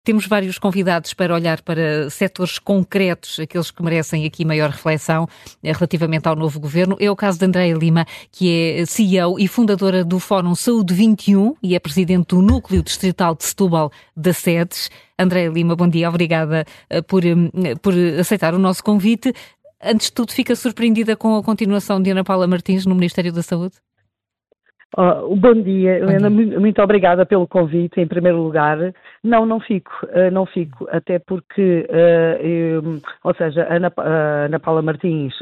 Temos vários convidados para olhar para setores concretos, aqueles que merecem aqui maior reflexão relativamente ao novo governo. É o caso de Andreia Lima, que é CEO e fundadora do Fórum Saúde 21 e é presidente do Núcleo Distrital de Setúbal da SEDES. Andreia Lima, bom dia, obrigada por aceitar o nosso convite. Antes de tudo, fica surpreendida com a continuação de Ana Paula Martins no Ministério da Saúde? Bom dia, Helena, muito obrigada pelo convite, em primeiro lugar. Não fico, até porque, a Ana Paula Martins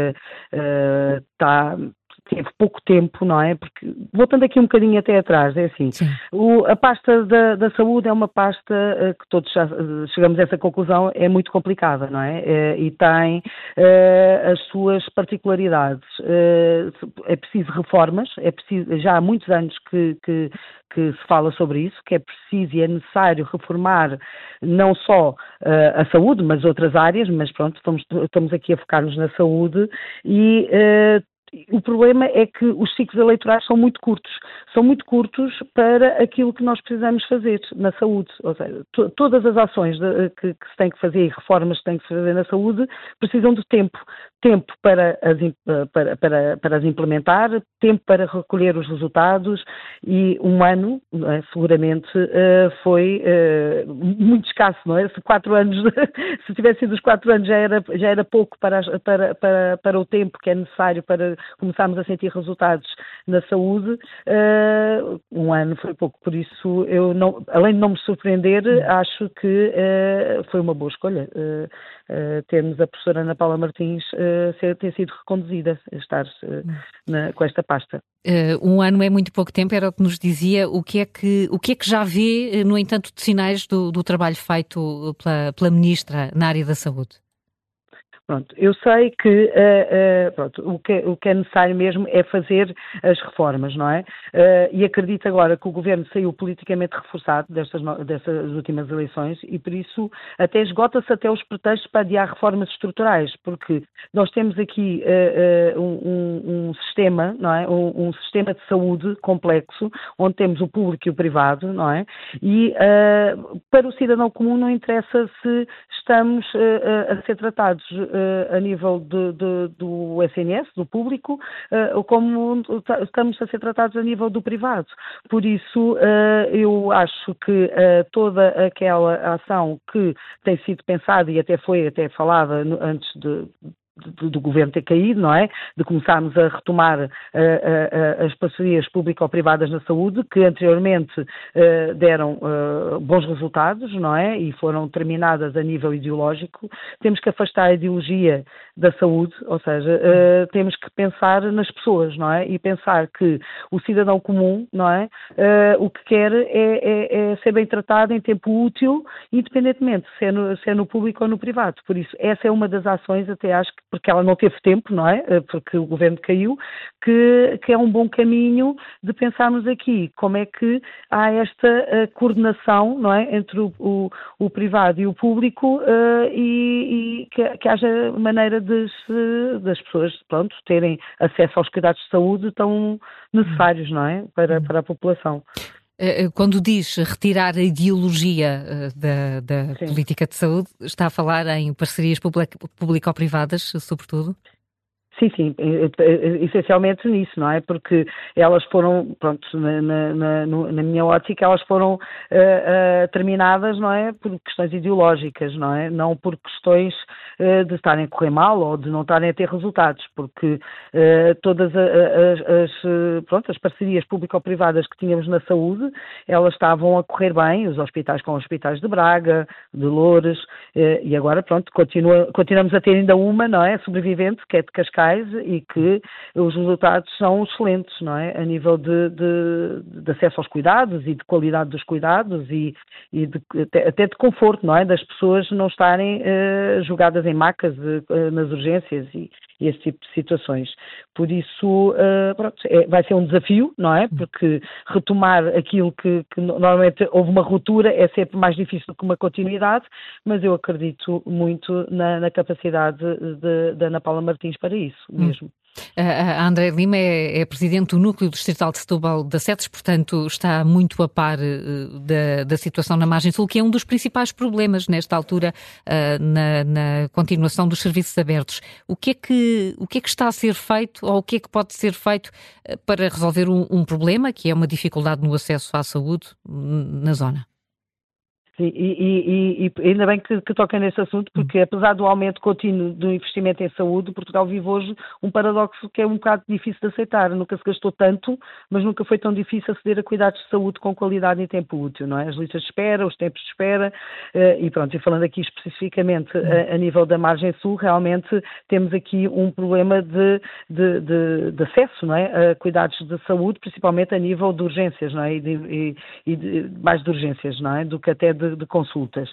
teve pouco tempo, não é? Porque, voltando aqui um bocadinho até atrás, é assim, a pasta da saúde é uma pasta que todos já chegamos a essa conclusão, é muito complicada, não é? E tem as suas particularidades. É preciso reformas, já há muitos anos que se fala sobre isso, que é preciso e é necessário reformar não só a saúde, mas outras áreas, mas pronto, estamos aqui a focar-nos na saúde e o problema é que os ciclos eleitorais são muito curtos para aquilo que nós precisamos fazer na saúde. Ou seja, todas as ações que se tem que fazer e reformas que se tem que fazer na saúde precisam de tempo para as implementar, tempo para recolher os resultados e um ano, seguramente, foi muito escasso, não é? Se 4 anos, se tivesse sido os 4 anos já era pouco para o tempo que é necessário para começarmos a sentir resultados na saúde, um ano foi pouco, por isso além de não me surpreender, acho que foi uma boa escolha termos a professora Ana Paula Martins ter sido reconduzida, estar com esta pasta. Um ano é muito pouco tempo, era o que nos dizia. O que é que já vê, no entanto, de sinais do trabalho feito pela Ministra na área da Saúde? Pronto, eu sei que o que é necessário mesmo é fazer as reformas, não é? E acredito agora que o Governo saiu politicamente reforçado dessas últimas eleições e por isso até esgota-se até os pretextos para adiar reformas estruturais, porque nós temos aqui um sistema, não é? Um sistema de saúde complexo, onde temos o público e o privado, não é? E para o cidadão comum não interessa se estamos a ser tratados a nível do SNS, do público, ou como estamos a ser tratados a nível do privado. Por isso, eu acho que toda aquela ação que tem sido pensada e até foi falada antes do governo ter caído, não é? De começarmos a retomar as parcerias público-privadas na saúde, que anteriormente deram bons resultados, não é? E foram terminadas a nível ideológico. Temos que afastar a ideologia da saúde, ou seja, temos que pensar nas pessoas, não é? E pensar que o cidadão comum, não é? O que quer é ser bem tratado em tempo útil, independentemente se é no público ou no privado. Por isso, essa é uma das ações, até acho que porque ela não teve tempo, não é? Porque o governo caiu, que é um bom caminho de pensarmos aqui como é que há esta coordenação, não é? Entre o privado e o público e que haja maneira das pessoas, pronto, terem acesso aos cuidados de saúde tão necessários, não é? Para a população. Quando diz retirar a ideologia da política de saúde, está a falar em parcerias público-privadas, sobretudo? Sim, essencialmente nisso, não é? Porque elas foram, pronto, na minha ótica, elas foram terminadas, não é? Por questões ideológicas, não é? Não por questões de estarem a correr mal ou de não estarem a ter resultados, porque todas as parcerias público-privadas que tínhamos na saúde, elas estavam a correr bem, os hospitais com os hospitais de Braga, de Loures, e agora, pronto, continuamos a ter ainda uma, não é? Sobrevivente, que é de Cascais, e que os resultados são excelentes, não é? A nível de acesso aos cuidados e de qualidade dos cuidados e até de conforto, não é? Das pessoas não estarem jogadas em macas nas urgências e esse tipo de situações. Por isso, pronto, vai ser um desafio, não é? Porque retomar aquilo que normalmente houve uma ruptura é sempre mais difícil do que uma continuidade, mas eu acredito muito na capacidade da Ana Paula Martins para isso mesmo. A Andréia Lima é presidente do Núcleo Distrital de Setúbal da SEDES, portanto está muito a par da situação na margem sul, que é um dos principais problemas nesta altura na continuação dos serviços abertos. O que é que está a ser feito, ou o que é que pode ser feito para resolver um problema, que é uma dificuldade no acesso à saúde na zona? Sim, e ainda bem que toquem nesse assunto, porque apesar do aumento contínuo do investimento em saúde, Portugal vive hoje um paradoxo que é um bocado difícil de aceitar. Nunca se gastou tanto, mas nunca foi tão difícil aceder a cuidados de saúde com qualidade em tempo útil, não é? As listas de espera, os tempos de espera, e pronto, e falando aqui especificamente a nível da margem sul, realmente temos aqui um problema de acesso, não é? A cuidados de saúde, principalmente a nível de urgências, não é? Mais de urgências, não é? Do que até de consultas.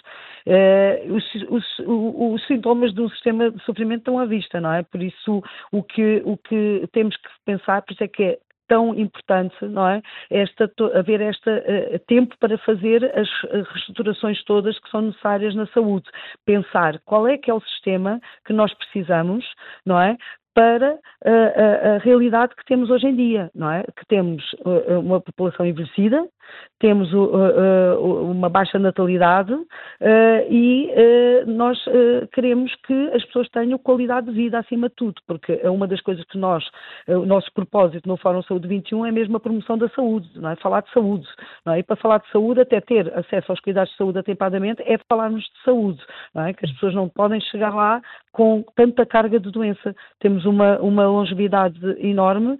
Os sintomas de um sistema de sofrimento estão à vista, não é? Por isso, o que temos que pensar, por isso é que é tão importante, não é? Haver tempo para fazer as reestruturações todas que são necessárias na saúde. Pensar qual é que é o sistema que nós precisamos, não é? Para a realidade que temos hoje em dia, não é? Que temos uma população envelhecida, temos uma baixa natalidade e nós queremos que as pessoas tenham qualidade de vida acima de tudo, porque é uma das coisas que o nosso propósito no Fórum Saúde 21 é mesmo a promoção da saúde, não é? Falar de saúde, não é? E para falar de saúde, até ter acesso aos cuidados de saúde atempadamente, é falarmos de saúde, não é? Que as pessoas não podem chegar lá com tanta carga de doença. Temos uma longevidade enorme,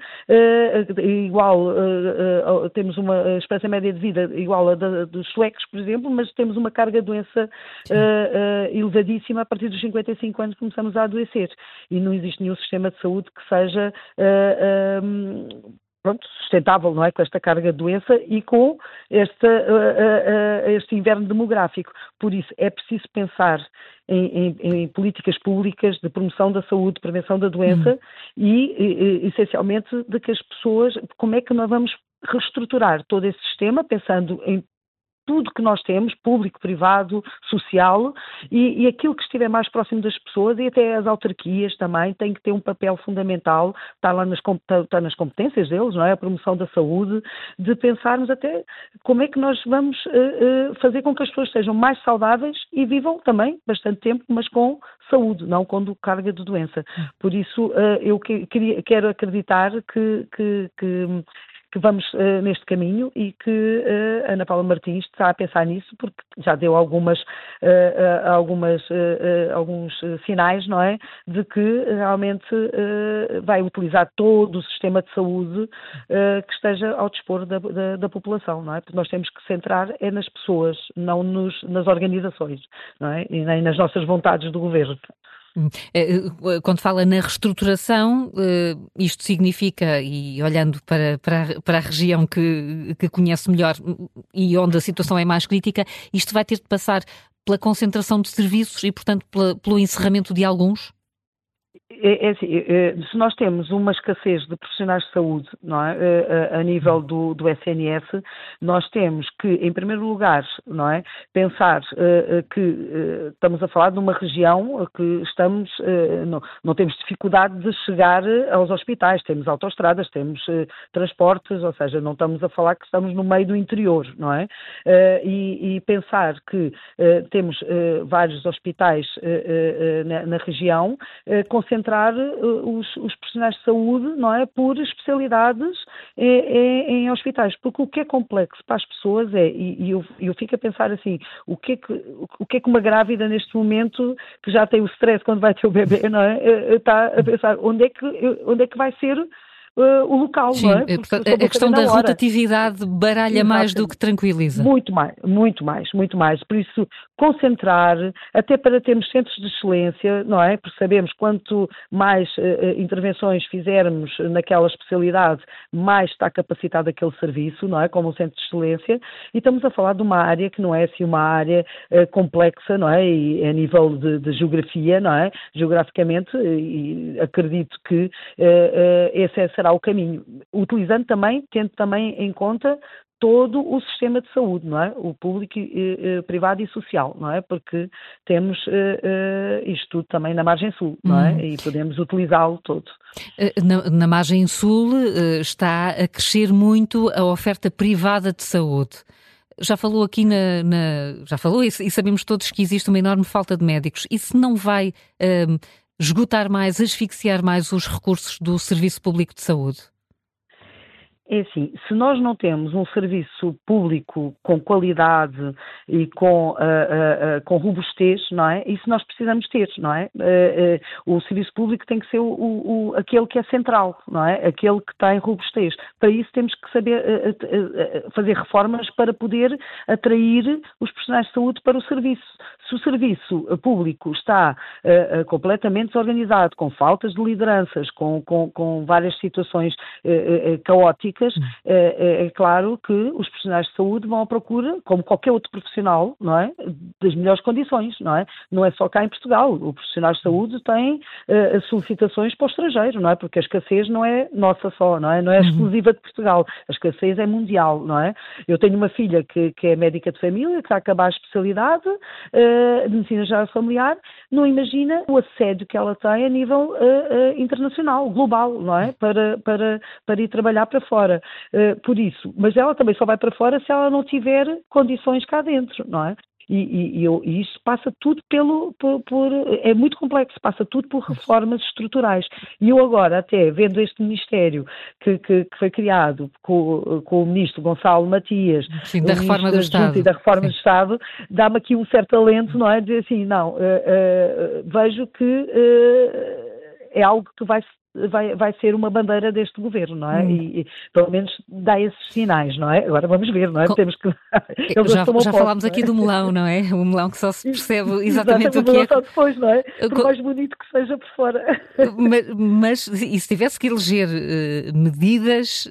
temos uma expectativa média de vida igual a dos suecos, por exemplo, mas temos uma carga de doença elevadíssima. A partir dos 55 anos começamos a adoecer e não existe nenhum sistema de saúde que seja sustentável, não é? Com esta carga de doença e com este inverno demográfico. Por isso, é preciso pensar em políticas públicas de promoção da saúde, de prevenção da doença e, essencialmente, de que as pessoas, como é que nós vamos reestruturar todo esse sistema, pensando em tudo que nós temos, público, privado, social, e aquilo que estiver mais próximo das pessoas, e até as autarquias também têm que ter um papel fundamental, está nas competências deles, não é? A promoção da saúde, de pensarmos até como é que nós vamos fazer com que as pessoas sejam mais saudáveis e vivam também bastante tempo, mas com saúde, não com carga de doença. Por isso, eu quero acreditar que vamos neste caminho e que Ana Paula Martins está a pensar nisso, porque já deu alguns sinais, não é? De que realmente vai utilizar todo o sistema de saúde que esteja ao dispor da população, não é? Porque nós temos que centrar nas pessoas, não nas organizações, não é? E nem nas nossas vontades do governo. Quando fala na reestruturação, isto significa, e olhando para a região que conhece melhor e onde a situação é mais crítica, isto vai ter de passar pela concentração de serviços e, portanto, pelo encerramento de alguns? Se nós temos uma escassez de profissionais de saúde, não é? A nível do SNS, nós temos que, em primeiro lugar, não é? Pensar que estamos a falar de uma região que não temos dificuldade de chegar aos hospitais, temos autoestradas, temos transportes, ou seja, não estamos a falar que estamos no meio do interior, não é? E pensar que temos vários hospitais na região, concentrar os profissionais de saúde, não é, por especialidades em hospitais, porque o que é complexo para as pessoas e eu fico a pensar assim, o que é que uma grávida neste momento, que já tem o stress quando vai ter o bebê, não é, está a pensar onde é que vai ser o local, sim, não é? A questão da rotatividade baralha mais do que tranquiliza. Muito mais. Por isso, concentrar, até para termos centros de excelência, não é? Porque sabemos quanto mais intervenções fizermos naquela especialidade, mais está capacitado aquele serviço, não é? Como um centro de excelência. E estamos a falar de uma área que não é assim uma área complexa, não é? E a nível de geografia, não é? Geograficamente, e acredito que esse será o caminho, tendo também em conta todo o sistema de saúde, não é? O público, privado e social, não é? Porque temos isto tudo também na margem sul, não é? E podemos utilizá-lo todo. Na margem sul está a crescer muito a oferta privada de saúde. Já falou aqui já falou e sabemos todos que existe uma enorme falta de médicos. Isso não vai esgotar mais, asfixiar mais os recursos do Serviço Público de Saúde? É assim, se nós não temos um serviço público com qualidade e com robustez, não é? Isso nós precisamos ter, não é? O serviço público tem que ser aquele que é central, não é? Aquele que tem robustez. Para isso temos que saber fazer reformas para poder atrair os profissionais de saúde para o serviço. Se o serviço público está completamente desorganizado, com faltas de lideranças, com várias situações caóticas, é claro que os profissionais de saúde vão à procura, como qualquer outro profissional, não é? Das melhores condições, não é? Não é só cá em Portugal. O profissional de saúde tem solicitações para o estrangeiro, não é? Porque a escassez não é nossa só, não é? Não é exclusiva de Portugal. A escassez é mundial, não é? Eu tenho uma filha que é médica de família, que está a acabar a especialidade de medicina geral familiar, não imagina o assédio que ela tem a nível internacional, global, não é? Para ir trabalhar para fora. Por isso, mas ela também só vai para fora se ela não tiver condições cá dentro, não é? E isso passa tudo é muito complexo, passa tudo por reformas estruturais. E eu agora, até vendo este Ministério que foi criado com o Ministro Gonçalo Matias, sim, da Reforma do Estado. E da Reforma do Estado, dá-me aqui um certo alento, não é? Dizer assim, não, vejo que é algo que vai ser uma bandeira deste governo, não é? E pelo menos dá esses sinais, não é? Agora vamos ver, não é? Temos que... Já falámos aqui do melão, não é? O melão que só se percebe exatamente o que é. Só depois, não é? Por mais bonito que seja por fora. Mas e se tivesse que eleger medidas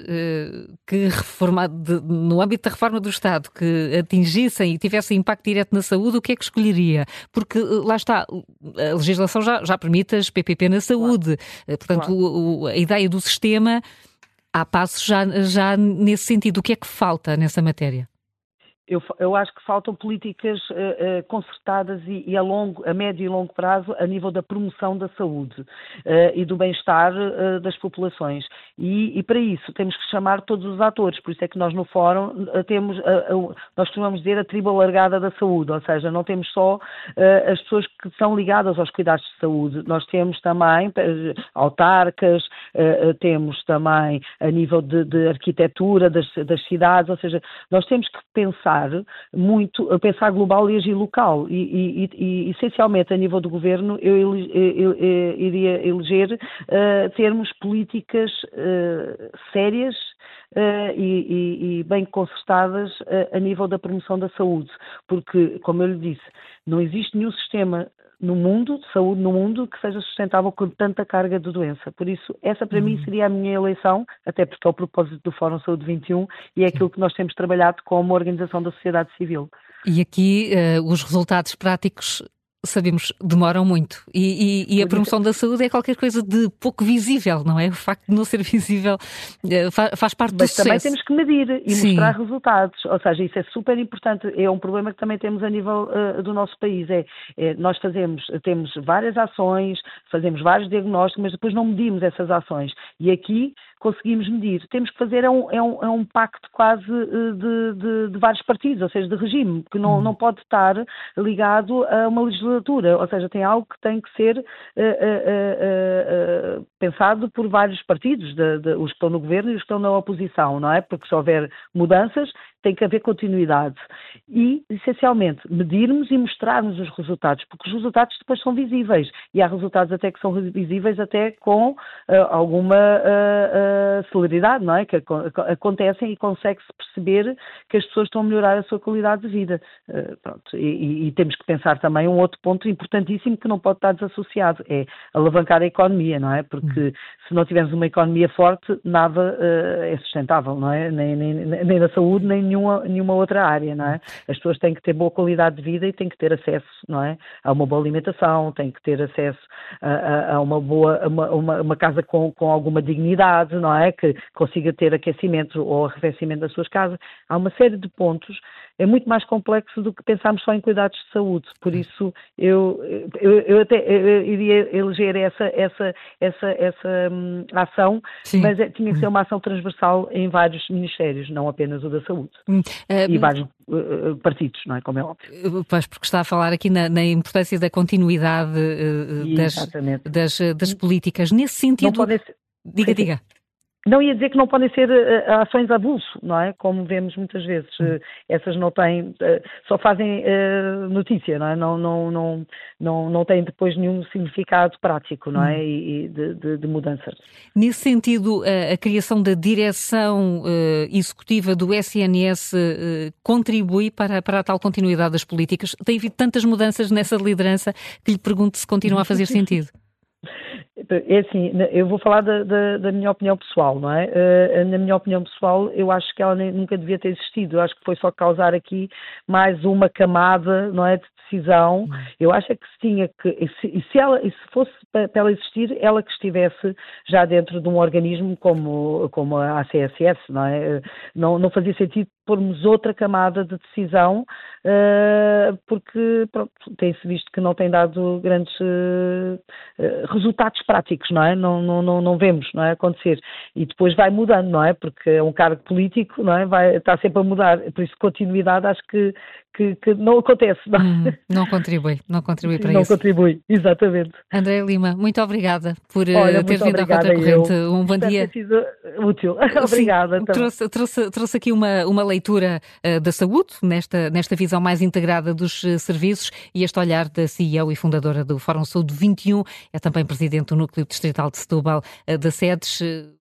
no âmbito da reforma do Estado que atingissem e tivessem impacto direto na saúde, o que é que escolheria? Porque lá está, a legislação já permite as PPP na saúde, portanto, a ideia do sistema, há passos já nesse sentido. O que é que falta nessa matéria? Eu acho que faltam políticas concertadas e a médio e longo prazo a nível da promoção da saúde e do bem-estar das populações. E para isso temos que chamar todos os atores, por isso é que nós no Fórum temos, nós costumamos dizer, a tribo alargada da saúde, ou seja, não temos só as pessoas que são ligadas aos cuidados de saúde, nós temos também autarcas, temos também a nível de arquitetura das cidades, ou seja, nós temos que pensar global e agir local e essencialmente a nível do governo eu iria eleger termos políticas sérias e bem concertadas a nível da promoção da saúde, porque, como eu lhe disse, não existe nenhum sistema de saúde no mundo que seja sustentável com tanta carga de doença. Por isso, essa para mim seria a minha eleição, até porque é o propósito do Fórum Saúde 21 e é aquilo que nós temos trabalhado como organização da sociedade civil. E aqui os resultados práticos, sabemos, demoram muito. E a promoção da saúde é qualquer coisa de pouco visível, não é? O facto de não ser visível faz parte do sucesso. Mas também temos que medir e mostrar resultados. Ou seja, isso é super importante. É um problema que também temos a nível do nosso país. Nós temos várias ações, fazemos vários diagnósticos, mas depois não medimos essas ações. E aqui conseguimos medir. Temos que fazer um pacto quase de vários partidos, ou seja, de regime, que não pode estar ligado a uma legislatura, ou seja, tem algo que tem que ser pensado por vários partidos, os que estão no governo e os que estão na oposição, não é? Porque se houver mudanças, tem que haver continuidade. E, essencialmente, medirmos e mostrarmos os resultados, porque os resultados depois são visíveis. E há resultados até que são visíveis até com alguma celeridade, não é? Que acontecem e consegue-se perceber que as pessoas estão a melhorar a sua qualidade de vida. Pronto. E temos que pensar também um outro ponto importantíssimo que não pode estar desassociado, é alavancar a economia, não é? Porque se não tivermos uma economia forte, nada é sustentável, não é? Nem na saúde, nem nenhuma outra área, não é? As pessoas têm que ter boa qualidade de vida e têm que ter acesso, não é? A uma boa alimentação, têm que ter acesso a uma casa com alguma dignidade, não é? Que consiga ter aquecimento ou arrefecimento das suas casas. Há uma série de pontos. É muito mais complexo do que pensarmos só em cuidados de saúde. Por isso, eu iria eleger essa ação, Sim. mas tinha que ser uma ação transversal em vários ministérios, não apenas o da saúde. E vários partidos, não é? Como é óbvio. Pois, porque está a falar aqui na importância da continuidade das políticas. Nesse sentido... Diga. Não ia dizer que não podem ser ações avulso, não é? Como vemos muitas vezes, essas não têm, só fazem notícia, não é? Não têm depois nenhum significado prático, não é? E de mudança. Nesse sentido, a criação da direção executiva do SNS contribui para a tal continuidade das políticas? Tem havido tantas mudanças nessa liderança que lhe pergunto se continua a fazer sentido. É assim, eu vou falar da minha opinião pessoal, não é? Na minha opinião pessoal, eu acho que ela nunca devia ter existido. Eu acho que foi só causar aqui mais uma camada, não é, de decisão. Eu acho que se tinha que, se fosse para ela existir, ela que estivesse já dentro de um organismo como a ACSS, não é? Não fazia sentido pormos outra camada de decisão, porque tem-se visto que não tem dado grandes resultados práticos, não é? Não vemos, não é, acontecer. E depois vai mudando, não é? Porque é um cargo político, não é? Está sempre a mudar. Por isso, continuidade acho que não acontece. Não contribui para isso. Não contribui, exatamente. Andréia Lima, muito obrigada por ter vindo à Contracorrente. Um bom dia. Ter sido útil. Obrigada. Trouxe aqui uma leitura da saúde, nesta visão mais integrada dos serviços, e este olhar da CEO e fundadora do Fórum Saúde 21, é também presidente do Núcleo Distrital de Setúbal, da SEDES.